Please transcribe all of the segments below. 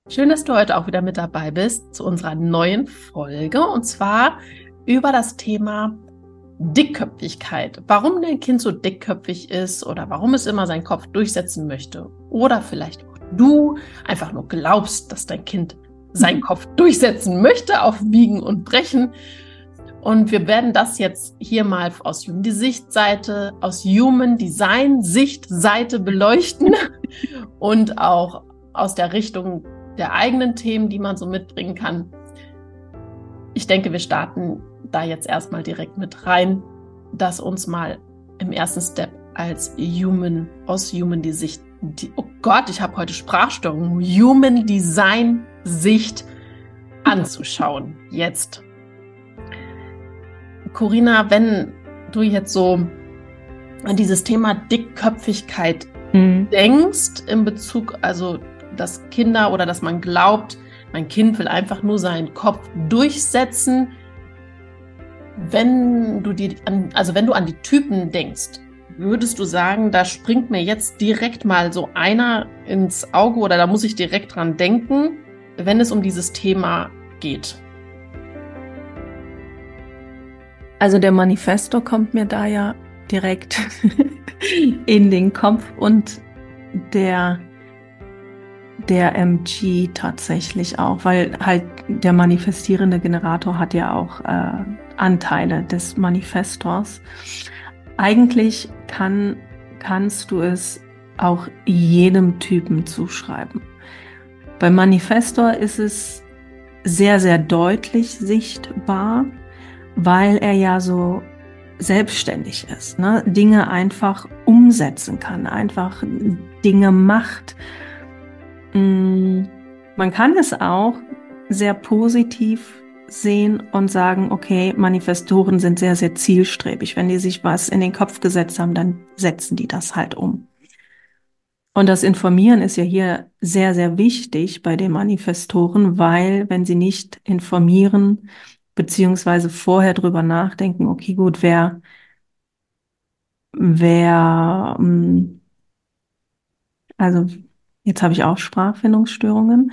Schön, dass du heute auch wieder mit dabei bist zu unserer neuen Folge und zwar über das Thema Dickköpfigkeit. Warum dein Kind so dickköpfig ist oder warum es immer seinen Kopf durchsetzen möchte. Oder vielleicht auch du einfach nur glaubst, dass dein Kind seinen Kopf durchsetzen möchte auf Biegen und Brechen. Und wir werden das jetzt hier mal aus Human Sichtseite, aus Human Design Sichtseite beleuchten und auch aus der Richtung der eigenen Themen, die man so mitbringen kann. Ich denke, wir starten da jetzt erstmal direkt mit rein, dass uns mal im ersten Step als Human, aus Human die Sicht, oh Gott, ich habe heute Sprachstörungen, Human Design Sicht anzuschauen. Jetzt. Corinna, wenn du jetzt so an dieses Thema Dickköpfigkeit denkst, in Bezug, also dass Kinder oder dass man glaubt, mein Kind will einfach nur seinen Kopf durchsetzen. Wenn du an die Typen denkst, würdest du sagen, da springt mir jetzt direkt mal so einer ins Auge oder da muss ich direkt dran denken, wenn es um dieses Thema geht? Also der Manifestor kommt mir da ja direkt in den Kopf und der MG tatsächlich auch, weil halt der manifestierende Generator hat ja auch Anteile des Manifestors. Eigentlich kannst du es auch jedem Typen zuschreiben. Beim Manifestor ist es sehr, sehr deutlich sichtbar, weil er ja so selbstständig ist, ne? Dinge einfach umsetzen kann, einfach Dinge macht. Man kann es auch sehr positiv sehen und sagen, okay, Manifestoren sind sehr, sehr zielstrebig. Wenn die sich was in den Kopf gesetzt haben, dann setzen die das halt um. Und das Informieren ist ja hier sehr, sehr wichtig bei den Manifestoren, weil wenn sie nicht informieren, beziehungsweise vorher drüber nachdenken, okay, gut, also jetzt habe ich auch Sprachfindungsstörungen,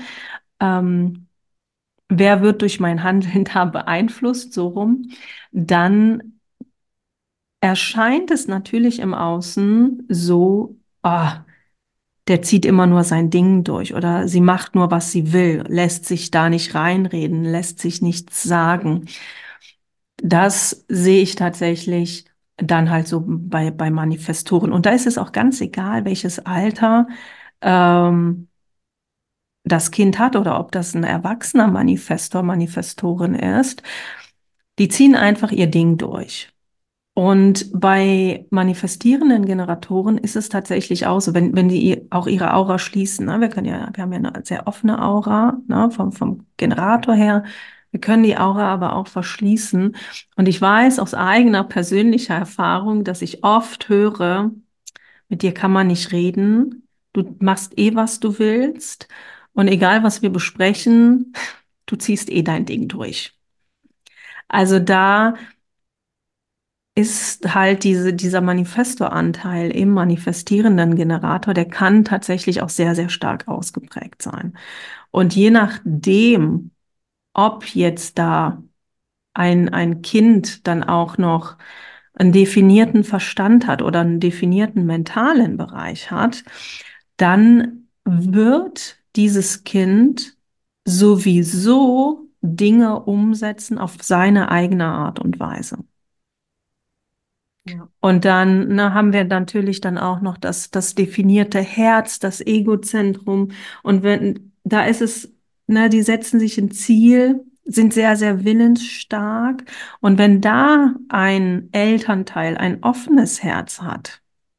wer wird durch mein Handeln da beeinflusst, so rum, dann erscheint es natürlich im Außen so, der zieht immer nur sein Ding durch oder sie macht nur, was sie will, lässt sich da nicht reinreden, lässt sich nichts sagen. Das sehe ich tatsächlich dann halt so bei Manifestoren. Und da ist es auch ganz egal, welches Alter das Kind hat oder ob das ein erwachsener Manifestor, Manifestorin ist. Die ziehen einfach ihr Ding durch. Und bei manifestierenden Generatoren ist es tatsächlich auch so, wenn die auch ihre Aura schließen, ne? Wir haben ja eine sehr offene Aura, ne? Vom Generator her. Wir können die Aura aber auch verschließen. Und ich weiß aus eigener persönlicher Erfahrung, dass ich oft höre, mit dir kann man nicht reden. Du machst eh, was du willst. Und egal, was wir besprechen, du ziehst eh dein Ding durch. Also da ist halt dieser Manifestoranteil im manifestierenden Generator, der kann tatsächlich auch sehr, sehr stark ausgeprägt sein. Und je nachdem, ob jetzt da ein Kind dann auch noch einen definierten Verstand hat oder einen definierten mentalen Bereich hat, dann wird dieses Kind sowieso Dinge umsetzen auf seine eigene Art und Weise. Ja. Und dann haben wir natürlich dann auch noch das definierte Herz, das Egozentrum. Und da ist es, die setzen sich ein Ziel, sind sehr, sehr willensstark. Und wenn da ein Elternteil ein offenes Herz hat,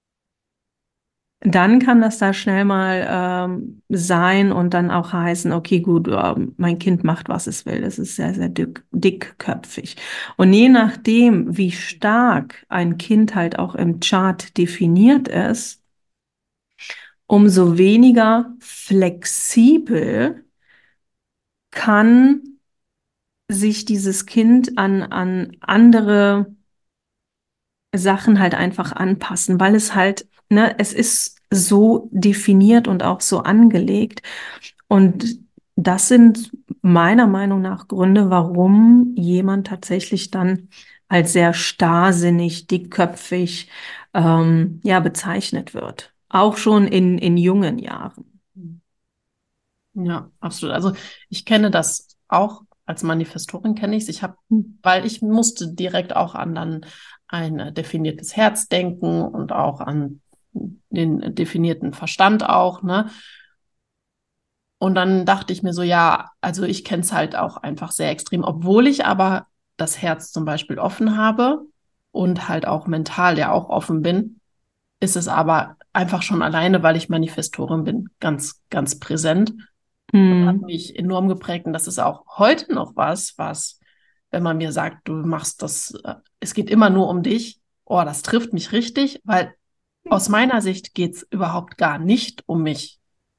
dann kann das da schnell mal sein und dann auch heißen, okay, gut, mein Kind macht, was es will. Das ist sehr, sehr dickköpfig. Und je nachdem, wie stark ein Kind halt auch im Chart definiert ist, umso weniger flexibel kann sich dieses Kind an andere Sachen halt einfach anpassen, weil es halt, es ist so definiert und auch so angelegt. Und das sind meiner Meinung nach Gründe, warum jemand tatsächlich dann als sehr starrsinnig, dickköpfig, ja, bezeichnet wird. Auch schon in jungen Jahren. Ja, absolut. Also ich kenne das auch, als Manifestorin kenne ich es. Hm. Weil ich musste direkt auch an dann ein definiertes Herz denken und auch an den definierten Verstand auch, ne? Und dann dachte ich mir so, ja, also ich kenne es halt auch einfach sehr extrem, obwohl ich aber das Herz zum Beispiel offen habe und halt auch mental ja auch offen bin, ist es aber einfach schon alleine, weil ich Manifestorin bin, ganz, ganz präsent. Hat Hm. mich enorm geprägt und das ist auch heute noch was, wenn man mir sagt, du machst das, es geht immer nur um dich, oh, das trifft mich richtig, weil aus meiner Sicht geht es überhaupt gar nicht um mich.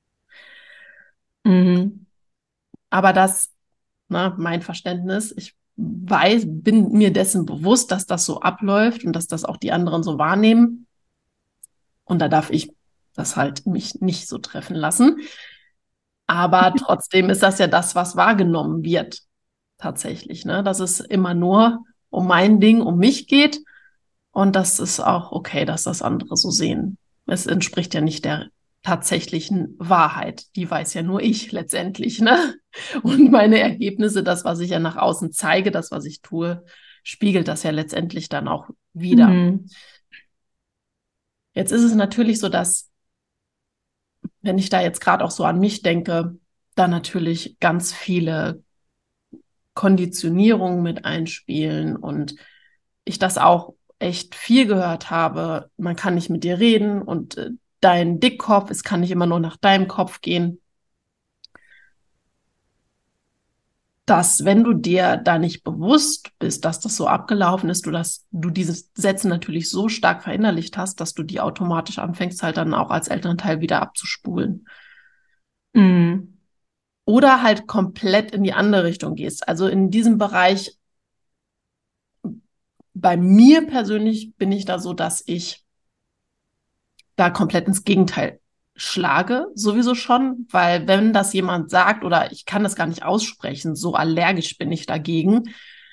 Mhm. Aber das, ne, mein Verständnis, ich weiß, bin mir dessen bewusst, dass das so abläuft und dass das auch die anderen so wahrnehmen. Und da darf ich das halt mich nicht so treffen lassen. Aber trotzdem ist das ja das, was wahrgenommen wird, tatsächlich, ne? Dass es immer nur um mein Ding, um mich geht. Und das ist auch okay, dass das andere so sehen. Es entspricht ja nicht der tatsächlichen Wahrheit. Die weiß ja nur ich letztendlich, ne? Und meine Ergebnisse, das, was ich ja nach außen zeige, das, was ich tue, spiegelt das ja letztendlich dann auch wieder. Mhm. Jetzt ist es natürlich so, dass, wenn ich da jetzt gerade auch so an mich denke, da natürlich ganz viele Konditionierungen mit einspielen und ich das auch echt viel gehört habe. Man kann nicht mit dir reden und dein Dickkopf, es kann nicht immer nur nach deinem Kopf gehen. Dass, wenn du dir da nicht bewusst bist, dass das so abgelaufen ist, du diese Sätze natürlich so stark verinnerlicht hast, dass du die automatisch anfängst, halt dann auch als Elternteil wieder abzuspulen. Mhm. Oder halt komplett in die andere Richtung gehst. Also in diesem Bereich, bei mir persönlich bin ich da so, dass ich da komplett ins Gegenteil schlage, sowieso schon, weil wenn das jemand sagt oder ich kann das gar nicht aussprechen, so allergisch bin ich dagegen.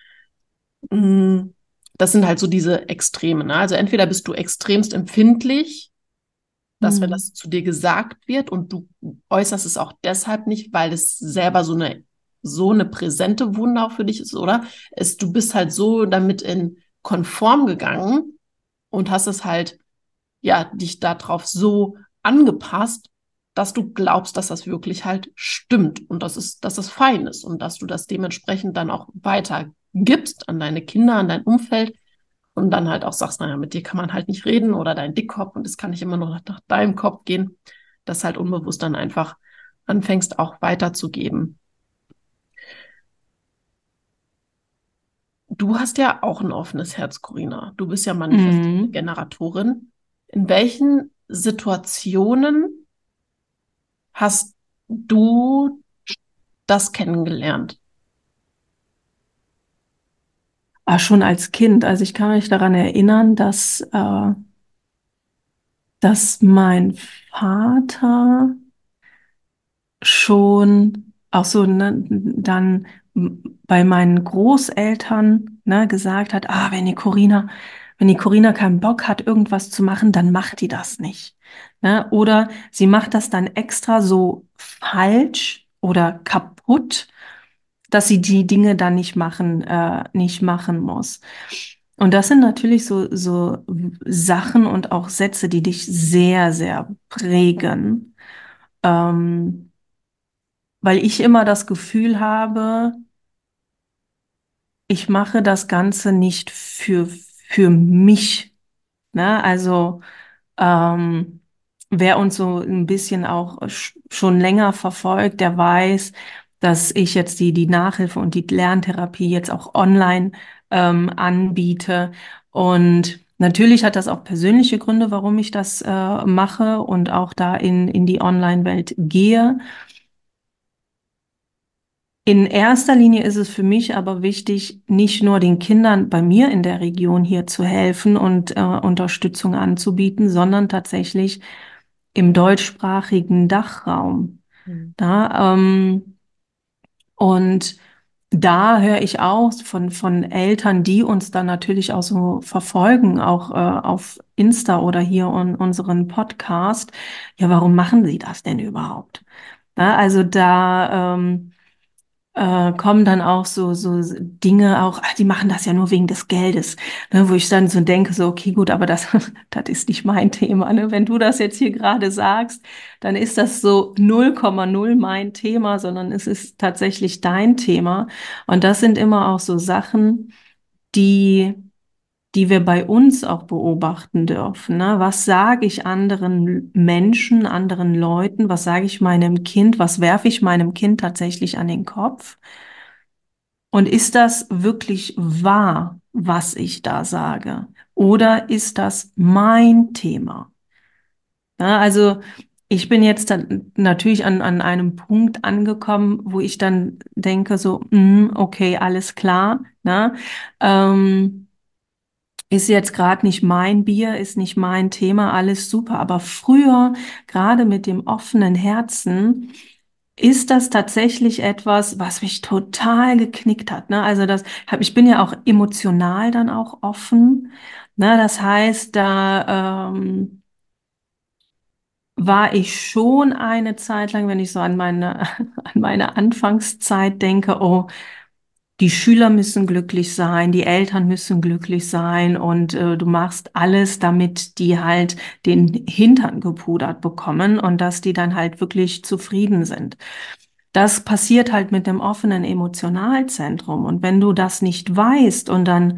Das sind halt so diese Extreme. Ne? Also entweder bist du extremst empfindlich, dass wenn Mhm. das zu dir gesagt wird und du äußerst es auch deshalb nicht, weil es selber so eine präsente Wunde auch für dich ist, oder? Du bist halt so damit in konform gegangen und hast es halt ja, dich darauf so angepasst, dass du glaubst, dass das wirklich halt stimmt und dass das fein ist und dass du das dementsprechend dann auch weitergibst an deine Kinder, an dein Umfeld und dann halt auch sagst, naja, mit dir kann man halt nicht reden oder dein Dickkopf und es kann nicht immer nur nach deinem Kopf gehen, das halt unbewusst dann einfach anfängst auch weiterzugeben. Du hast ja auch ein offenes Herz, Corinna. Du bist ja manifestierende Mhm. Generatorin. In welchen Situationen hast du das kennengelernt? Schon als Kind. Also ich kann mich daran erinnern, dass mein Vater schon auch so, ne, dann bei meinen Großeltern, ne, gesagt hat, wenn die Corinna keinen Bock hat, irgendwas zu machen, dann macht die das nicht. Ne? Oder sie macht das dann extra so falsch oder kaputt, dass sie die Dinge dann nicht machen muss. Und das sind natürlich so Sachen und auch Sätze, die dich sehr, sehr prägen. Ähm, Weil ich immer das Gefühl habe, ich mache das Ganze nicht für mich. Ne? Also ähm, wer uns so ein bisschen auch schon länger verfolgt, der weiß, dass ich jetzt die Nachhilfe und die Lerntherapie jetzt auch online anbiete. Und natürlich hat das auch persönliche Gründe, warum ich das mache und auch da in die Online-Welt gehe. In erster Linie ist es für mich aber wichtig, nicht nur den Kindern bei mir in der Region hier zu helfen und Unterstützung anzubieten, sondern tatsächlich im deutschsprachigen Dachraum. Hm. Da, Und da höre ich auch von Eltern, die uns dann natürlich auch so verfolgen, auch auf Insta oder hier in unseren Podcast. Ja, warum machen sie das denn überhaupt? Ja, also da kommen dann auch so Dinge auch, die machen das ja nur wegen des Geldes, ne, wo ich dann so denke, so, okay, gut, aber das, das ist nicht mein Thema, ne? Wenn du das jetzt hier gerade sagst, dann ist das so 0,0 mein Thema, sondern es ist tatsächlich dein Thema. Und das sind immer auch so Sachen, die die wir bei uns auch beobachten dürfen. Ne? Was sage ich anderen Menschen, anderen Leuten? Was sage ich meinem Kind? Was werfe ich meinem Kind tatsächlich an den Kopf? Und ist das wirklich wahr, was ich da sage? Oder ist das mein Thema? Ja, also ich bin jetzt dann natürlich an einem Punkt angekommen, wo ich dann denke so, okay, alles klar. Ne? Ähm, Ist jetzt gerade nicht mein Bier, ist nicht mein Thema, alles super. Aber früher, gerade mit dem offenen Herzen, ist das tatsächlich etwas, was mich total geknickt hat. Ne? Also ich bin ja auch emotional dann auch offen. Ne? Das heißt, da war ich schon eine Zeit lang, wenn ich so an an meine Anfangszeit denke, oh, die Schüler müssen glücklich sein, die Eltern müssen glücklich sein und du machst alles, damit die halt den Hintern gepudert bekommen und dass die dann halt wirklich zufrieden sind. Das passiert halt mit dem offenen Emotionalzentrum. Und wenn du das nicht weißt und dann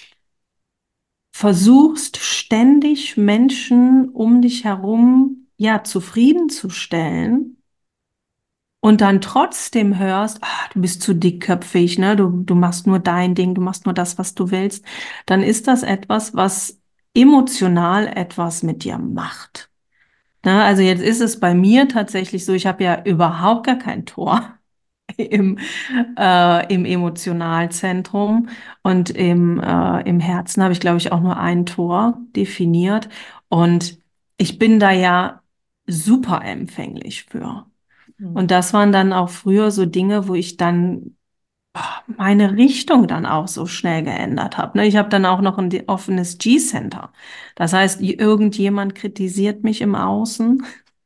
versuchst ständig Menschen um dich herum, ja, zufriedenzustellen, und dann trotzdem hörst, du bist zu dickköpfig, ne? Du machst nur dein Ding, du machst nur das, was du willst, dann ist das etwas, was emotional etwas mit dir macht. Ne? Also jetzt ist es bei mir tatsächlich so, ich habe ja überhaupt gar kein Tor im, im Emotionalzentrum und im Herzen habe ich, glaube ich, auch nur ein Tor definiert. Und ich bin da ja super empfänglich für. Und das waren dann auch früher so Dinge, wo ich dann meine Richtung dann auch so schnell geändert habe. Ne? Ich habe dann auch noch ein offenes G-Center. Das heißt, irgendjemand kritisiert mich im Außen,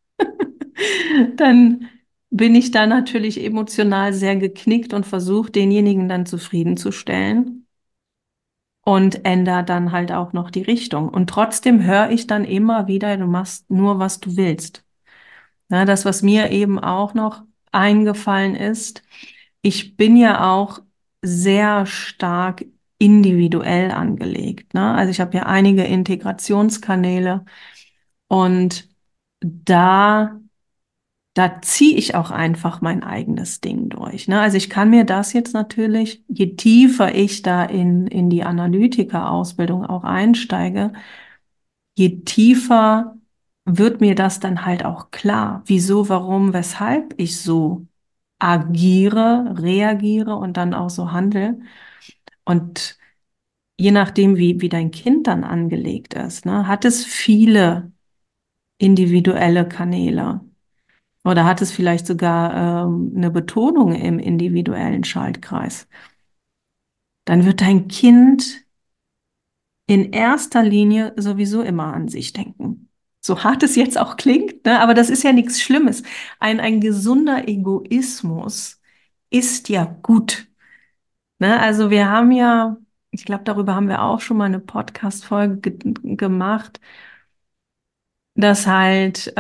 dann bin ich da natürlich emotional sehr geknickt und versuche, denjenigen dann zufriedenzustellen und ändere dann halt auch noch die Richtung. Und trotzdem höre ich dann immer wieder, du machst nur, was du willst. Ja, das, was mir eben auch noch eingefallen ist, ich bin ja auch sehr stark individuell angelegt, ne? Also ich habe ja einige Integrationskanäle und da, da ziehe ich auch einfach mein eigenes Ding durch, ne? Also ich kann mir das jetzt natürlich, je tiefer ich da in die Analytiker-Ausbildung auch einsteige, je tiefer wird mir das dann halt auch klar, wieso, warum, weshalb ich so agiere, reagiere und dann auch so handle. Und je nachdem, wie dein Kind dann angelegt ist, ne, hat es viele individuelle Kanäle oder hat es vielleicht sogar eine Betonung im individuellen Schaltkreis. Dann wird dein Kind in erster Linie sowieso immer an sich denken. So hart es jetzt auch klingt, ne? Aber das ist ja nichts Schlimmes. Ein gesunder Egoismus ist ja gut. Ne? Also wir haben ja, ich glaube, darüber haben wir auch schon mal eine Podcast-Folge gemacht, dass halt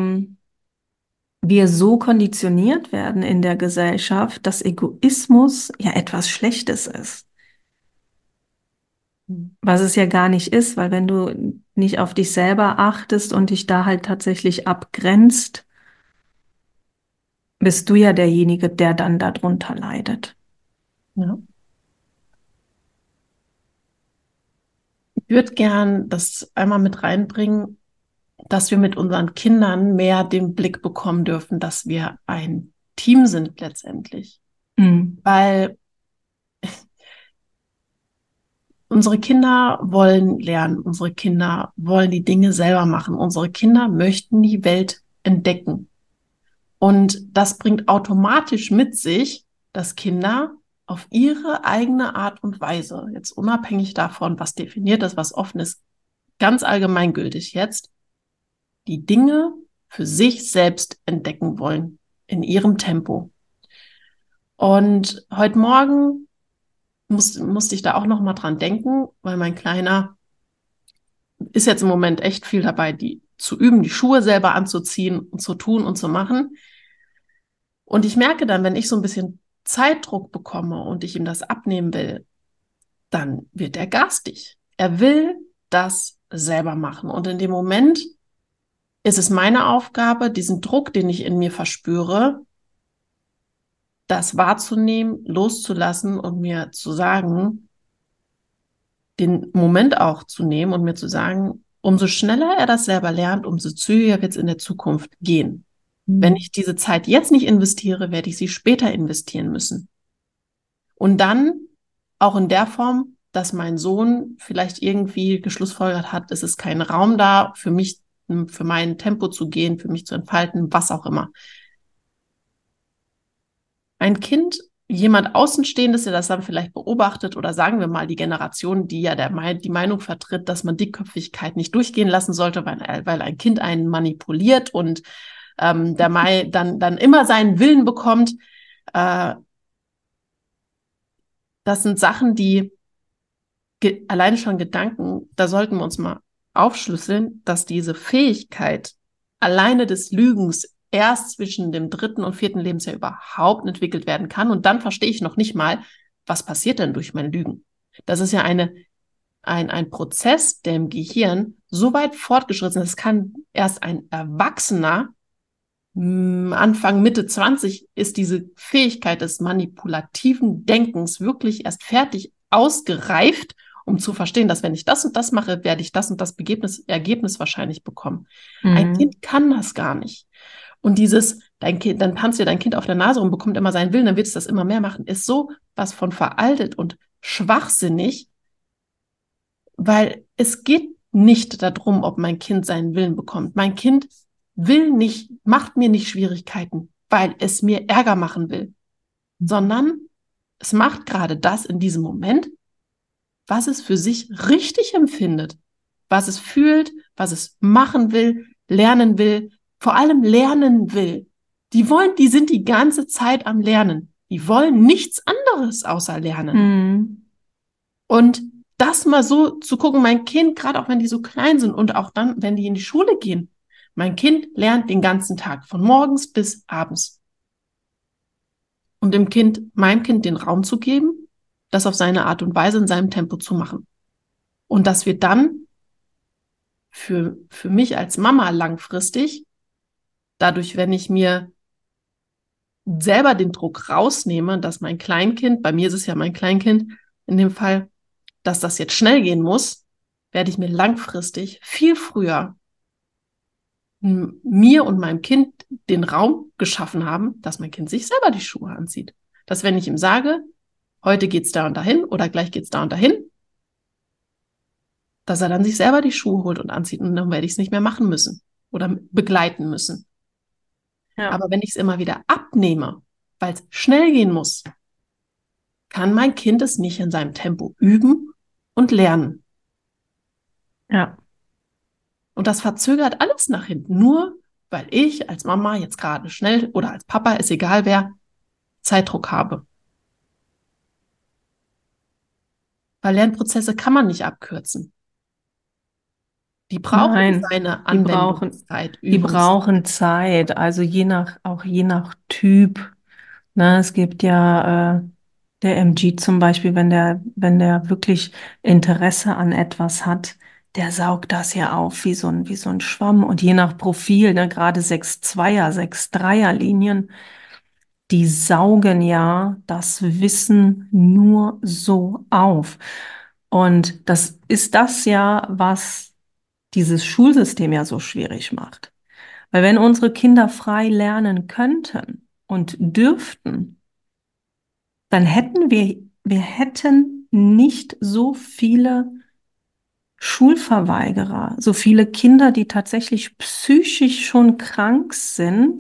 wir so konditioniert werden in der Gesellschaft, dass Egoismus ja etwas Schlechtes ist. Was es ja gar nicht ist, weil wenn du nicht auf dich selber achtest und dich da halt tatsächlich abgrenzt, bist du ja derjenige, der dann darunter leidet. Ja. Ich würde gern das einmal mit reinbringen, dass wir mit unseren Kindern mehr den Blick bekommen dürfen, dass wir ein Team sind letztendlich. Mhm. Weil unsere Kinder wollen lernen, unsere Kinder wollen die Dinge selber machen, unsere Kinder möchten die Welt entdecken. Und das bringt automatisch mit sich, dass Kinder auf ihre eigene Art und Weise, jetzt unabhängig davon, was definiert ist, was offen ist, ganz allgemeingültig jetzt, die Dinge für sich selbst entdecken wollen, in ihrem Tempo. Und heute Morgen musste ich da auch noch mal dran denken, weil mein Kleiner ist jetzt im Moment echt viel dabei, die zu üben, die Schuhe selber anzuziehen und zu tun und zu machen. Und ich merke dann, wenn ich so ein bisschen Zeitdruck bekomme und ich ihm das abnehmen will, dann wird er garstig. Er will das selber machen. Und in dem Moment ist es meine Aufgabe, diesen Druck, den ich in mir verspüre, das wahrzunehmen, loszulassen und mir zu sagen, den Moment auch zu nehmen und mir zu sagen, umso schneller er das selber lernt, umso zügiger wird es in der Zukunft gehen. Wenn ich diese Zeit jetzt nicht investiere, werde ich sie später investieren müssen. Und dann auch in der Form, dass mein Sohn vielleicht irgendwie geschlussfolgert hat, es ist kein Raum da für mich, für mein Tempo zu gehen, für mich zu entfalten, was auch immer. Ein Kind, jemand Außenstehendes, der das dann vielleicht beobachtet, oder sagen wir mal die Generation, die ja die Meinung vertritt, dass man Dickköpfigkeit nicht durchgehen lassen sollte, weil ein Kind einen manipuliert und dann immer seinen Willen bekommt. Das sind Sachen, die alleine schon Gedanken, da sollten wir uns mal aufschlüsseln, dass diese Fähigkeit alleine des Lügens erst zwischen dem 3. und 4. Lebensjahr überhaupt entwickelt werden kann. Und dann verstehe ich noch nicht mal, was passiert denn durch mein Lügen? Das ist ja ein Prozess, der im Gehirn so weit fortgeschritten ist. Es kann erst ein Erwachsener, Anfang, Mitte 20, ist diese Fähigkeit des manipulativen Denkens wirklich erst fertig ausgereift, um zu verstehen, dass wenn ich das und das mache, werde ich das und das Ergebnis wahrscheinlich bekommen. Ein Kind kann das gar nicht. Und dann tanzt dir dein Kind auf der Nase und bekommt immer seinen Willen, dann wird es das immer mehr machen, ist so was von veraltet und schwachsinnig, weil es geht nicht darum, ob mein Kind seinen Willen bekommt. Mein Kind macht mir nicht Schwierigkeiten, weil es mir Ärger machen will, sondern es macht gerade das in diesem Moment, was es für sich richtig empfindet, was es fühlt, was es machen will, lernen will, vor allem lernen will. Die sind die ganze Zeit am Lernen. Die wollen nichts anderes außer lernen. Und das mal so zu gucken, mein Kind, gerade auch wenn die so klein sind und auch dann, wenn die in die Schule gehen, mein Kind lernt den ganzen Tag, von morgens bis abends. Und meinem Kind den Raum zu geben, das auf seine Art und Weise in seinem Tempo zu machen. Und dass wir dann für mich als Mama langfristig, dadurch, wenn ich mir selber den Druck rausnehme, dass mein Kleinkind, bei mir ist es ja mein Kleinkind, in dem Fall, dass das jetzt schnell gehen muss, werde ich mir langfristig viel früher mir und meinem Kind den Raum geschaffen haben, dass mein Kind sich selber die Schuhe anzieht. Dass wenn ich ihm sage, heute geht's da und dahin oder gleich geht's da und dahin, dass er dann sich selber die Schuhe holt und anzieht und dann werde ich es nicht mehr machen müssen oder begleiten müssen. Ja. Aber wenn ich es immer wieder abnehme, weil es schnell gehen muss, kann mein Kind es nicht in seinem Tempo üben und lernen. Ja. Und das verzögert alles nach hinten, nur weil ich als Mama jetzt gerade schnell oder als Papa, ist egal wer, Zeitdruck habe. Weil Lernprozesse kann man nicht abkürzen. Die brauchen seine Anwendungszeit. Die brauchen Zeit, also je nach Typ. Ne, es gibt ja der MG zum Beispiel, wenn der wirklich Interesse an etwas hat, der saugt das ja auf wie so ein Schwamm. Und je nach Profil, ne, gerade 6-2er, 6-3er Linien, die saugen ja das Wissen nur so auf. Und das ist das ja, was dieses Schulsystem ja so schwierig macht. Weil wenn unsere Kinder frei lernen könnten und dürften, dann hätten wir hätten nicht so viele Schulverweigerer, so viele Kinder, die tatsächlich psychisch schon krank sind,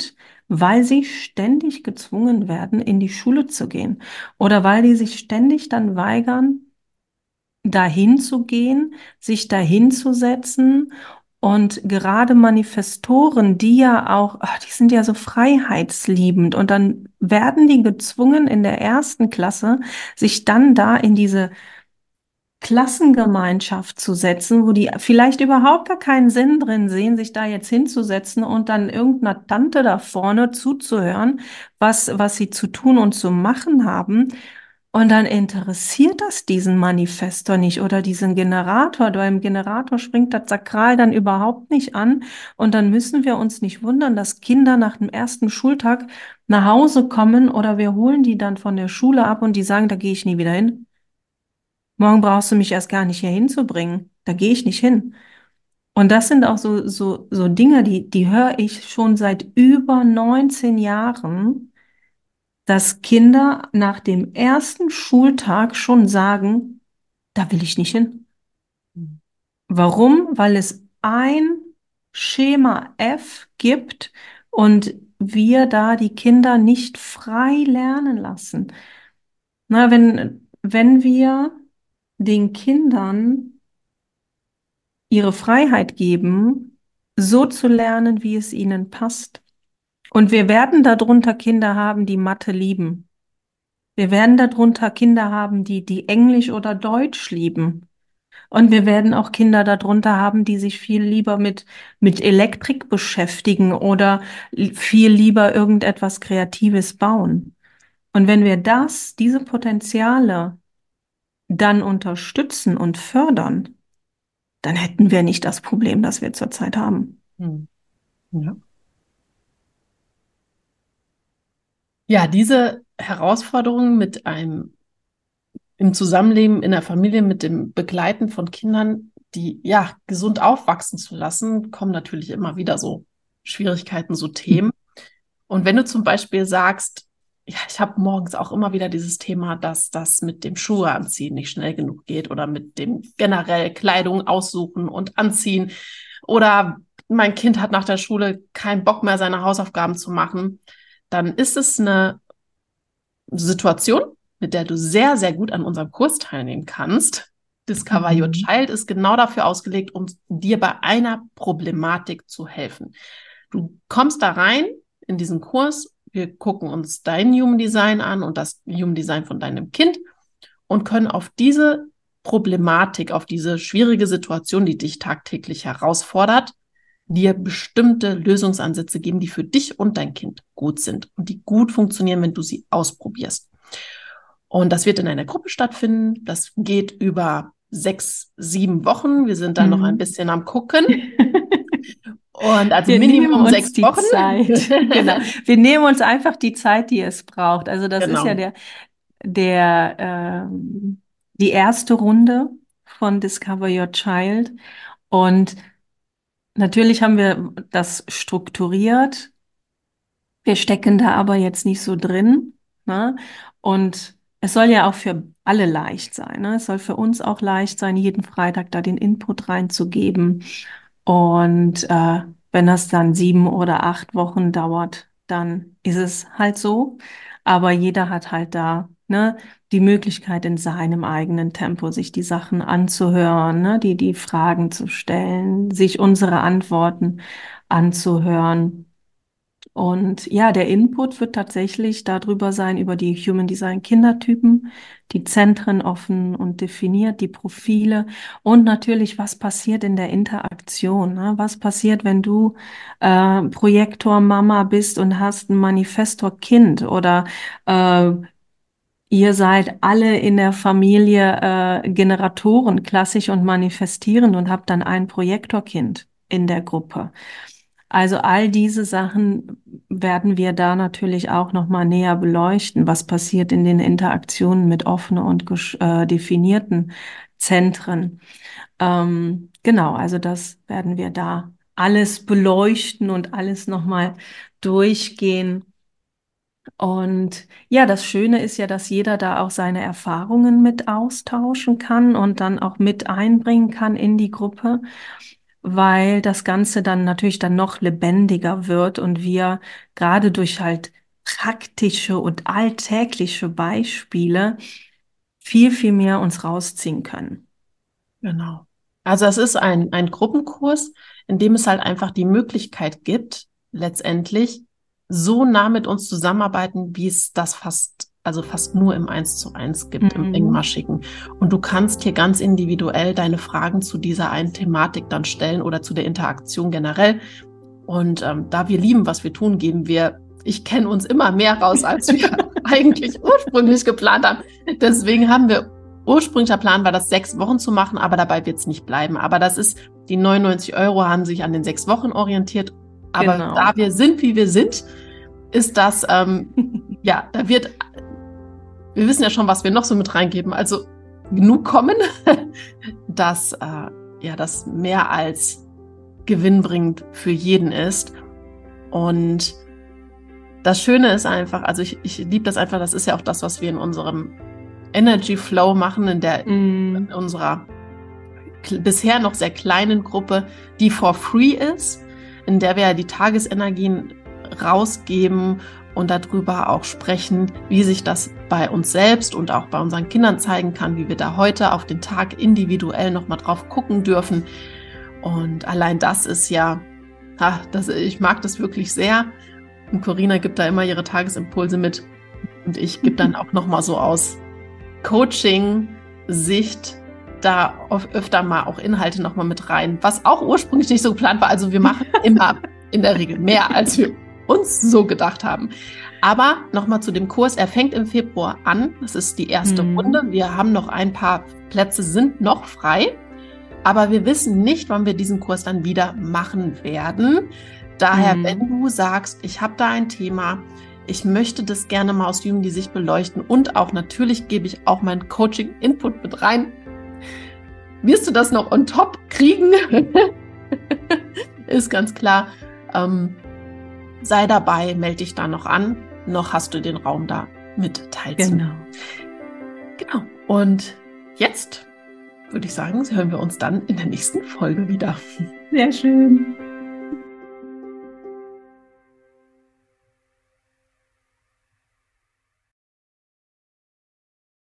weil sie ständig gezwungen werden, in die Schule zu gehen oder weil die sich ständig dann weigern, dahin zu gehen, sich dahin zu setzen. Und gerade Manifestoren, die ja auch, die sind ja so freiheitsliebend und dann werden die gezwungen in der ersten Klasse, sich dann da in diese Klassengemeinschaft zu setzen, wo die vielleicht überhaupt gar keinen Sinn drin sehen, sich da jetzt hinzusetzen und dann irgendeiner Tante da vorne zuzuhören, was sie zu tun und zu machen haben. Und dann interessiert das diesen Manifestor nicht oder diesen Generator. Beim Generator springt das Sakral dann überhaupt nicht an. Und dann müssen wir uns nicht wundern, dass Kinder nach dem ersten Schultag nach Hause kommen oder wir holen die dann von der Schule ab und die sagen, da gehe ich nie wieder hin. Morgen brauchst du mich erst gar nicht hier hinzubringen. Da gehe ich nicht hin. Und das sind auch so Dinge, die höre ich schon seit über 19 Jahren, dass Kinder nach dem ersten Schultag schon sagen, da will ich nicht hin. Warum? Weil es ein Schema F gibt und wir da die Kinder nicht frei lernen lassen. Na, wenn wir den Kindern ihre Freiheit geben, so zu lernen, wie es ihnen passt. Und wir werden darunter Kinder haben, die Mathe lieben. Wir werden darunter Kinder haben, die Englisch oder Deutsch lieben. Und wir werden auch Kinder darunter haben, die sich viel lieber mit Elektrik beschäftigen oder viel lieber irgendetwas Kreatives bauen. Und wenn wir diese Potenziale dann unterstützen und fördern, dann hätten wir nicht das Problem, das wir zurzeit haben. Hm. Ja. Ja, diese Herausforderung mit einem im Zusammenleben in der Familie, mit dem Begleiten von Kindern, die ja gesund aufwachsen zu lassen, kommen natürlich immer wieder so Schwierigkeiten, so Themen. Und wenn du zum Beispiel sagst, ja, ich habe morgens auch immer wieder dieses Thema, dass das mit dem Schuhe anziehen nicht schnell genug geht oder mit dem generell Kleidung aussuchen und anziehen oder mein Kind hat nach der Schule keinen Bock mehr, seine Hausaufgaben zu machen, dann ist es eine Situation, mit der du sehr, sehr gut an unserem Kurs teilnehmen kannst. Discover Your Child ist genau dafür ausgelegt, um dir bei einer Problematik zu helfen. Du kommst da rein in diesen Kurs, wir gucken uns dein Human Design an und das Human Design von deinem Kind und können auf diese Problematik, auf diese schwierige Situation, die dich tagtäglich herausfordert, dir bestimmte Lösungsansätze geben, die für dich und dein Kind gut sind und die gut funktionieren, wenn du sie ausprobierst. Und das wird in einer Gruppe stattfinden. Das geht über 6, 7 Wochen. Wir sind dann noch ein bisschen am Gucken. Und also wir Minimum nehmen 6 Wochen. Zeit. Genau. Wir nehmen uns einfach die Zeit, die es braucht. Also das ist ja die erste Runde von Discover Your Child. Und natürlich haben wir das strukturiert. Wir stecken da aber jetzt nicht so drin, ne? Und es soll ja auch für alle leicht sein, ne? Es soll für uns auch leicht sein, jeden Freitag da den Input reinzugeben. Und wenn das dann 7 oder 8 Wochen dauert, dann ist es halt so. Aber jeder hat halt da, ne, die Möglichkeit in seinem eigenen Tempo sich die Sachen anzuhören, ne, die Fragen zu stellen, sich unsere Antworten anzuhören. Und ja, der Input wird tatsächlich darüber sein, über die Human Design Kindertypen, die Zentren offen und definiert, die Profile und natürlich, was passiert in der Interaktion, ne? Was passiert, wenn du Projektor Mama bist und hast ein Manifestor Kind oder äh, ihr seid alle in der Familie Generatoren, klassisch und manifestierend und habt dann ein Projektorkind in der Gruppe. Also all diese Sachen werden wir da natürlich auch noch mal näher beleuchten. Was passiert in den Interaktionen mit offenen und definierten Zentren? Genau, also das werden wir da alles beleuchten und alles noch mal durchgehen. Und ja, das Schöne ist ja, dass jeder da auch seine Erfahrungen mit austauschen kann und dann auch mit einbringen kann in die Gruppe. weil das Ganze dann natürlich dann noch lebendiger wird und wir gerade durch halt praktische und alltägliche Beispiele viel, viel mehr uns rausziehen können. Genau. Also es ist ein Gruppenkurs, in dem es halt einfach die Möglichkeit gibt, letztendlich so nah mit uns zusammenarbeiten, wie es das fast nur im 1:1 gibt, im engmaschigen. Und du kannst hier ganz individuell deine Fragen zu dieser einen Thematik dann stellen oder zu der Interaktion generell. Und da wir lieben, was wir tun, ich kenne uns immer mehr raus, als wir eigentlich ursprünglich geplant haben. Deswegen haben wir ursprünglicher Plan war das 6 Wochen zu machen, aber dabei wird es nicht bleiben. Aber die 99 € haben sich an den 6 Wochen orientiert. Aber Genau. da wir sind, wie wir sind, ist das, wir wissen ja schon, was wir noch so mit reingeben. Also genug kommen, dass das mehr als gewinnbringend für jeden ist. Und das Schöne ist einfach, also ich liebe das einfach, das ist ja auch das, was wir in unserem Energy Flow machen, in unserer bisher noch sehr kleinen Gruppe, die for free ist, in der wir die Tagesenergien rausgeben und darüber auch sprechen, wie sich das bei uns selbst und auch bei unseren Kindern zeigen kann, wie wir da heute auf den Tag individuell nochmal drauf gucken dürfen. Und allein das ist ja, ich mag das wirklich sehr. Und Corinna gibt da immer ihre Tagesimpulse mit und ich gebe dann auch nochmal so aus Coaching-Sicht da öfter mal auch Inhalte nochmal mit rein, was auch ursprünglich nicht so geplant war. Also wir machen immer in der Regel mehr, als wir uns so gedacht haben. Aber nochmal zu dem Kurs, er fängt im Februar an. Das ist die erste Runde. Wir haben noch ein paar Plätze, sind noch frei. Aber wir wissen nicht, wann wir diesen Kurs dann wieder machen werden. Daher, wenn du sagst, ich habe da ein Thema, ich möchte das gerne mal aus Jugendsicht beleuchten und auch natürlich gebe ich auch meinen Coaching-Input mit rein. Wirst du das noch on top kriegen? Ist ganz klar. Sei dabei, melde dich da noch an. Noch hast du den Raum da mit teilzunehmen. Genau. Und jetzt würde ich sagen, hören wir uns dann in der nächsten Folge wieder. Sehr schön.